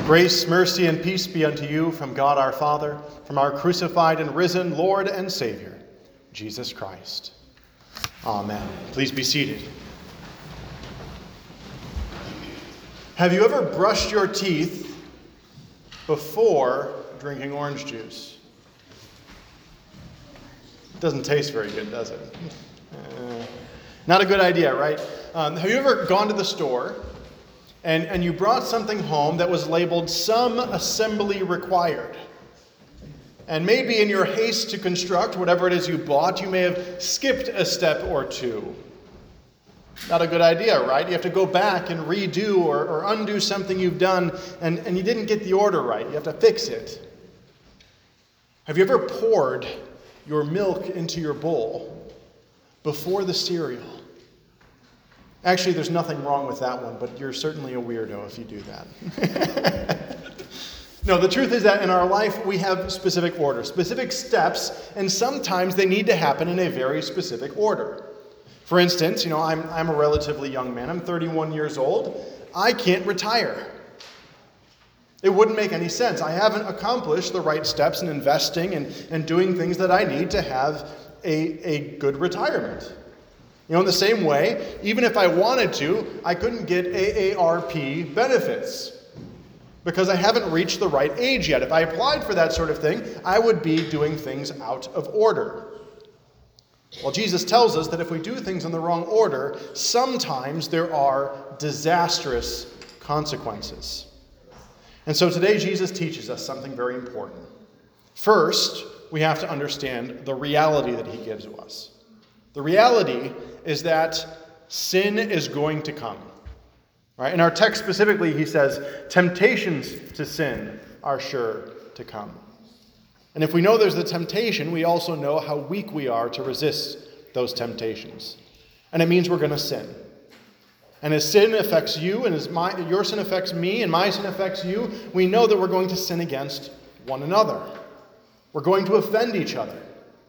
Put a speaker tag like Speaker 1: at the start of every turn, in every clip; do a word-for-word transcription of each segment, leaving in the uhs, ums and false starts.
Speaker 1: Grace, mercy, and peace be unto you from God our Father, from our crucified and risen Lord and Savior, Jesus Christ. Amen. Please be seated. Have you ever brushed your teeth before drinking orange juice? It doesn't taste very good, does it? Uh, not a good idea, right? Um, have you ever gone to the store and, and you brought something home that was labeled "some assembly required"? And maybe in your haste to construct whatever it is you bought, you may have skipped a step or two. Not a good idea, right? You have to go back and redo or, or undo something you've done, and, and you didn't get the order right. You have to fix it. Have you ever poured your milk into your bowl before the cereal? Actually, there's nothing wrong with that one, but you're certainly a weirdo if you do that. No, the truth is that in our life, we have specific order, specific steps, and sometimes they need to happen in a very specific order. For instance, you know, I'm, I'm a relatively young man. I'm thirty-one years old. I can't retire. It wouldn't make any sense. I haven't accomplished the right steps in investing and, and doing things that I need to have a, a good retirement. You know, in the same way, even if I wanted to, I couldn't get A A R P benefits because I haven't reached the right age yet. If I applied for that sort of thing, I would be doing things out of order. Well, Jesus tells us that if we do things in the wrong order, sometimes there are disastrous consequences. And so today Jesus teaches us something very important. First, we have to understand the reality that he gives to us. The reality is that sin is going to come. Right? In our text specifically, he says, temptations to sin are sure to come. And if we know there's the temptation, we also know how weak we are to resist those temptations. And it means we're going to sin. And as sin affects you, and as my, your sin affects me, and my sin affects you, we know that we're going to sin against one another. We're going to offend each other.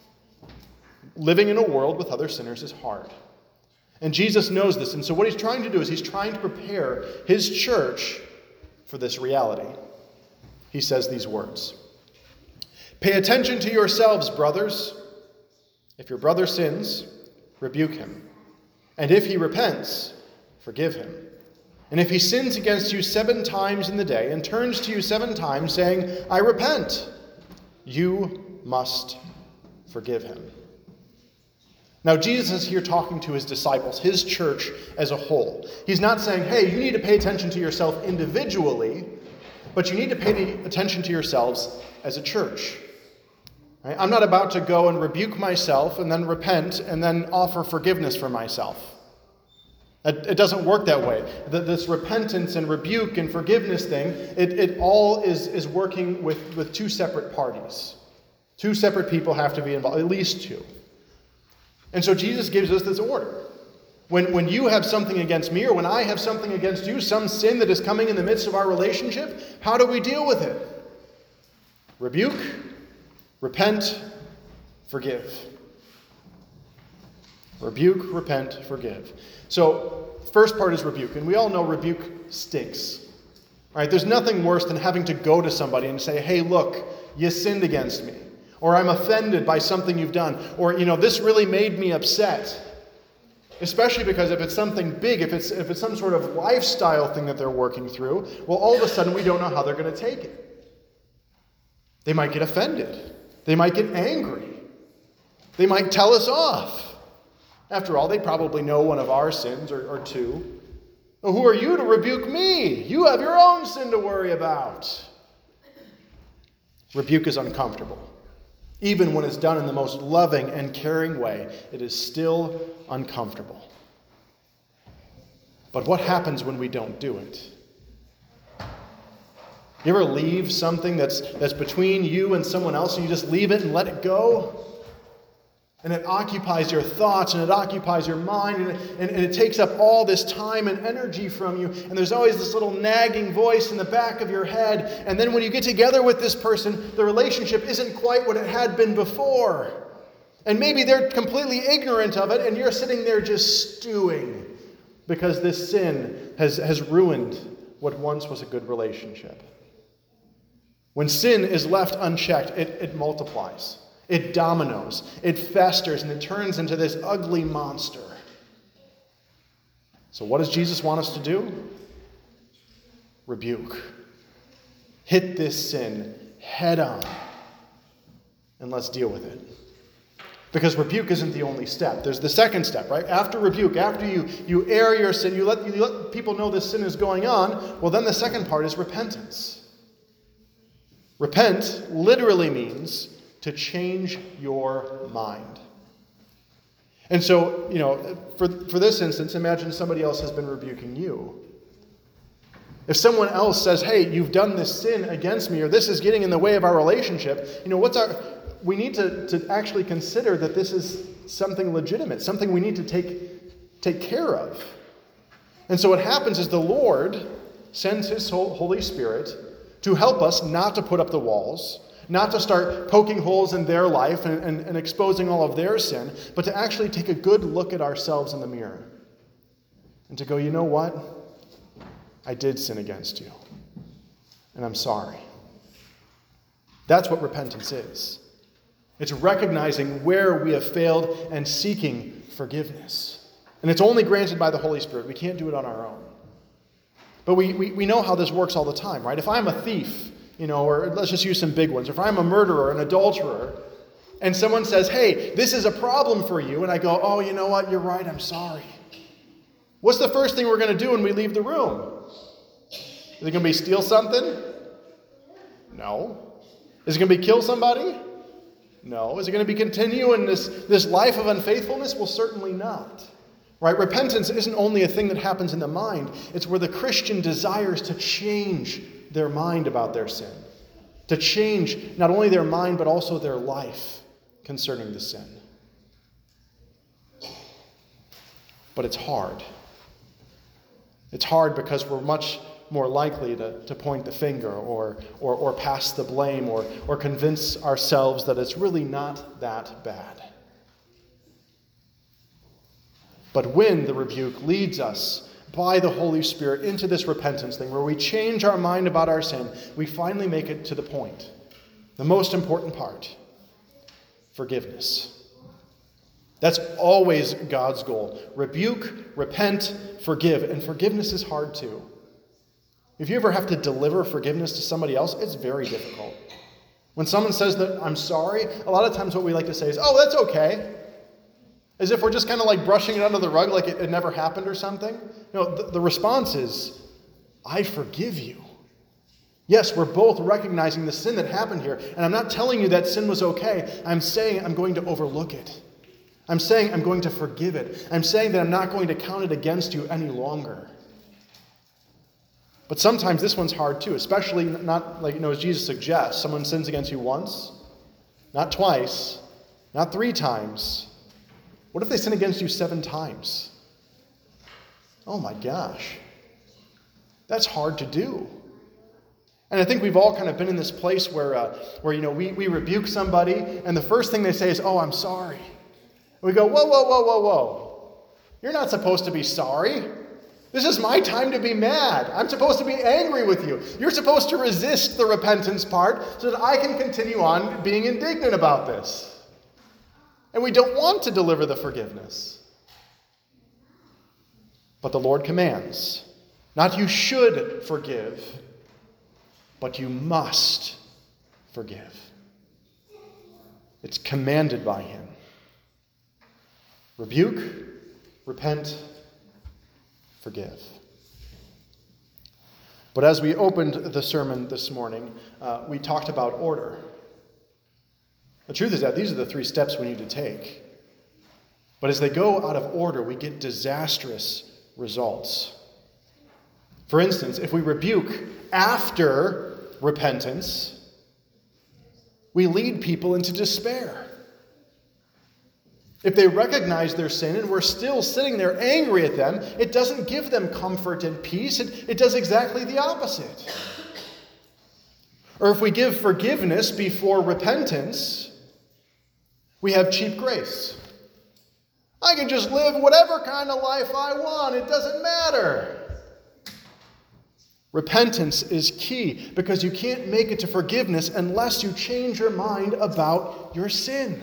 Speaker 1: Living in a world with other sinners is hard. And Jesus knows this. And so what he's trying to do is he's trying to prepare his church for this reality. He says these words. Pay attention to yourselves, brothers. If your brother sins, rebuke him. And if he repents, forgive him. And if he sins against you seven times in the day and turns to you seven times saying, I repent, you must forgive him. Now, Jesus is here talking to his disciples, his church as a whole. He's not saying, hey, you need to pay attention to yourself individually, but you need to pay attention to yourselves as a church. Right? I'm not about to go and rebuke myself and then repent and then offer forgiveness for myself. It, it doesn't work that way. This repentance and rebuke and forgiveness thing, it, it all is, is working with, with two separate parties. Two separate people have to be involved, at least two. And so Jesus gives us this order. When, when you have something against me or when I have something against you, some sin that is coming in the midst of our relationship, how do we deal with it? Rebuke, repent, forgive. Rebuke, repent, forgive. So, first part is rebuke. And we all know rebuke stinks. Right? There's nothing worse than having to go to somebody and say, hey, look, you sinned against me. Or I'm offended by something you've done. Or, you know, this really made me upset. Especially because if it's something big, if it's if it's some sort of lifestyle thing that they're working through, well, all of a sudden we don't know how they're going to take it. They might get offended. They might get angry. They might tell us off. After all, they probably know one of our sins or, or two. Well, who are you to rebuke me? You have your own sin to worry about. Rebuke is uncomfortable. Even when it's done in the most loving and caring way, it is still uncomfortable. But what happens when we don't do it? You ever leave something that's that's between you and someone else and you just leave it and let it go? And it occupies your thoughts and it occupies your mind and it, and, and it takes up all this time and energy from you. And there's always this little nagging voice in the back of your head. And then when you get together with this person, the relationship isn't quite what it had been before. And maybe they're completely ignorant of it and you're sitting there just stewing because this sin has, has ruined what once was a good relationship. When sin is left unchecked, it, it multiplies. It dominoes. It festers, and it turns into this ugly monster. So what does Jesus want us to do? Rebuke. Hit this sin head on, and let's deal with it. Because rebuke isn't the only step. There's the second step, right? After rebuke, after you, you air your sin, you let, you let people know this sin is going on, well, then the second part is repentance. Repent literally means to change your mind. And so, you know, for, for this instance, imagine somebody else has been rebuking you. If someone else says, hey, you've done this sin against me, or this is getting in the way of our relationship, you know, what's our... we need to, to actually consider that this is something legitimate, something we need to take, take care of. And so what happens is the Lord sends his Holy Spirit to help us not to put up the walls, not to start poking holes in their life and, and, and exposing all of their sin, but to actually take a good look at ourselves in the mirror. And to go, you know what? I did sin against you. And I'm sorry. That's what repentance is. It's recognizing where we have failed and seeking forgiveness. And it's only granted by the Holy Spirit. We can't do it on our own. But we, we, we know how this works all the time, right? If I'm a thief, you know, or let's just use some big ones. If I'm a murderer, an adulterer, and someone says, hey, this is a problem for you, and I go, oh, you know what? You're right. I'm sorry. What's the first thing we're going to do when we leave the room? Is it going to be steal something? No. Is it going to be kill somebody? No. Is it going to be continue in this, this life of unfaithfulness? Well, certainly not. Right? Repentance isn't only a thing that happens in the mind. It's where the Christian desires to change their mind about their sin. To change not only their mind, but also their life concerning the sin. But it's hard. It's hard because we're much more likely to, to point the finger or, or, or pass the blame or, or convince ourselves that it's really not that bad. But when the rebuke leads us by the Holy Spirit into this repentance thing where we change our mind about our sin, we finally make it to the point. The most important part. Forgiveness. That's always God's goal. Rebuke, repent, forgive. And forgiveness is hard too. If you ever have to deliver forgiveness to somebody else, it's very difficult. When someone says that I'm sorry, a lot of times what we like to say is, oh, that's okay. As if we're just kind of like brushing it under the rug like it, it never happened or something. No, the, the response is, I forgive you. Yes, we're both recognizing the sin that happened here. And I'm not telling you that sin was okay. I'm saying I'm going to overlook it. I'm saying I'm going to forgive it. I'm saying that I'm not going to count it against you any longer. But sometimes this one's hard too, especially not like, you know, as Jesus suggests, someone sins against you once, not twice, not three times. What if they sin against you seven times? Oh my gosh. That's hard to do. And I think we've all kind of been in this place where, uh, where you know, we, we rebuke somebody, and the first thing they say is, oh, I'm sorry. And we go, whoa, whoa, whoa, whoa, whoa. You're not supposed to be sorry. This is my time to be mad. I'm supposed to be angry with you. You're supposed to resist the repentance part so that I can continue on being indignant about this. And we don't want to deliver the forgiveness. But the Lord commands, not you should forgive, but you must forgive. It's commanded by him. Rebuke, repent, forgive. But as we opened the sermon this morning, uh, we talked about order. The truth is that these are the three steps we need to take. But as they go out of order, we get disastrous results. For instance, if we rebuke after repentance, we lead people into despair. If they recognize their sin and we're still sitting there angry at them, it doesn't give them comfort and peace. It, it does exactly the opposite. Or if we give forgiveness before repentance, we have cheap grace. I can just live whatever kind of life I want. It doesn't matter. Repentance is key because you can't make it to forgiveness unless you change your mind about your sin.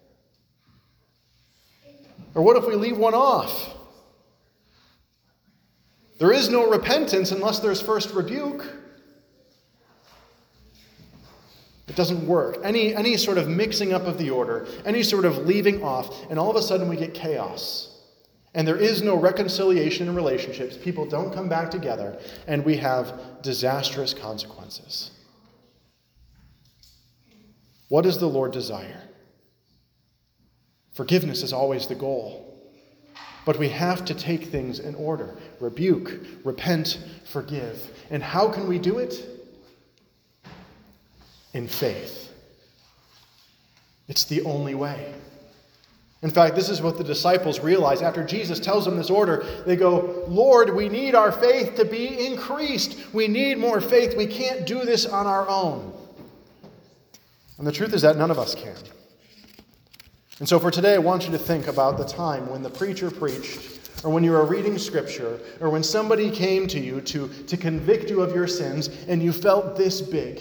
Speaker 1: Or what if we leave one off? There is no repentance unless there's first rebuke. It doesn't work. Any, any sort of mixing up of the order, any sort of leaving off, and all of a sudden we get chaos. And there is no reconciliation in relationships. People don't come back together, and we have disastrous consequences. What does the Lord desire? Forgiveness is always the goal. But we have to take things in order. Rebuke, repent, forgive. And how can we do it? In faith. It's the only way. In fact, this is what the disciples realize. After Jesus tells them this order, they go, Lord, we need our faith to be increased. We need more faith. We can't do this on our own. And the truth is that none of us can. And so for today, I want you to think about the time when the preacher preached, or when you were reading Scripture, or when somebody came to you to, to convict you of your sins, and you felt this big.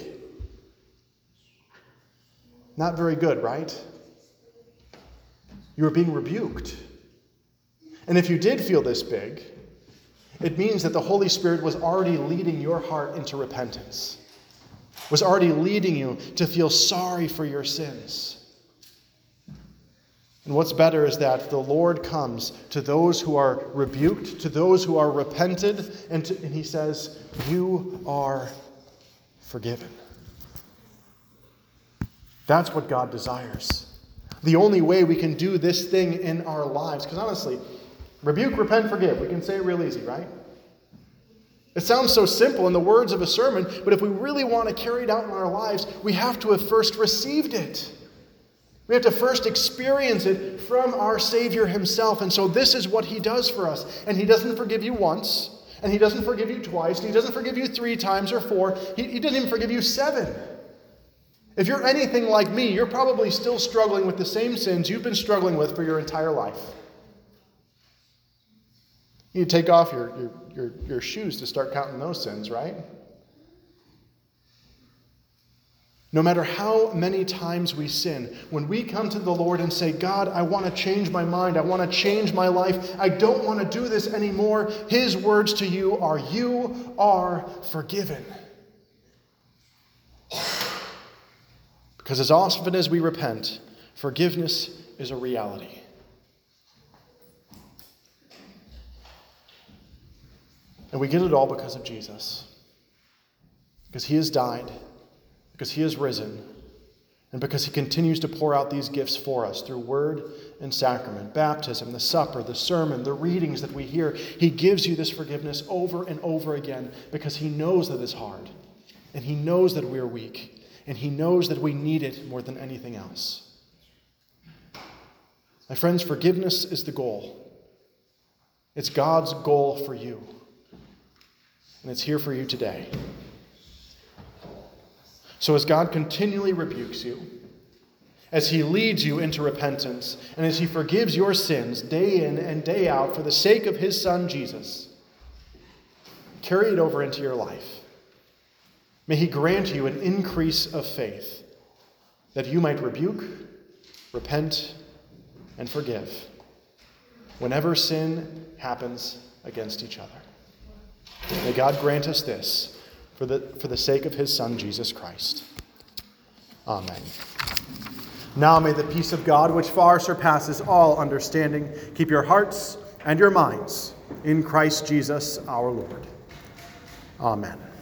Speaker 1: Not very good, right? You were being rebuked. And if you did feel this big, it means that the Holy Spirit was already leading your heart into repentance, was already leading you to feel sorry for your sins. And what's better is that the Lord comes to those who are rebuked, to those who are repented, and, to, and he says, you are forgiven. That's what God desires. The only way we can do this thing in our lives, because honestly, rebuke, repent, forgive. We can say it real easy, right? It sounds so simple in the words of a sermon, but if we really want to carry it out in our lives, we have to have first received it. We have to first experience it from our Savior himself. And so this is what he does for us. And he doesn't forgive you once, and he doesn't forgive you twice, and he doesn't forgive you three times or four. He, he doesn't even forgive you seven. If you're anything like me, you're probably still struggling with the same sins you've been struggling with for your entire life. You take off your, your, your, your shoes to start counting those sins, right? No matter how many times we sin, when we come to the Lord and say, God, I want to change my mind, I want to change my life, I don't want to do this anymore, his words to you are, you are forgiven. Because as often as we repent, forgiveness is a reality. And we get it all because of Jesus. Because he has died, because he has risen, and because he continues to pour out these gifts for us through word and sacrament, baptism, the supper, the sermon, the readings that we hear. He gives you this forgiveness over and over again because he knows that it's hard, and he knows that we're weak. And he knows that we need it more than anything else. My friends, forgiveness is the goal. It's God's goal for you. And it's here for you today. So as God continually rebukes you, as he leads you into repentance, and as he forgives your sins day in and day out for the sake of his Son, Jesus, carry it over into your life. May he grant you an increase of faith that you might rebuke, repent, and forgive whenever sin happens against each other. May God grant us this for the, for the sake of his Son, Jesus Christ. Amen. Now may the peace of God, which far surpasses all understanding, keep your hearts and your minds in Christ Jesus our Lord. Amen.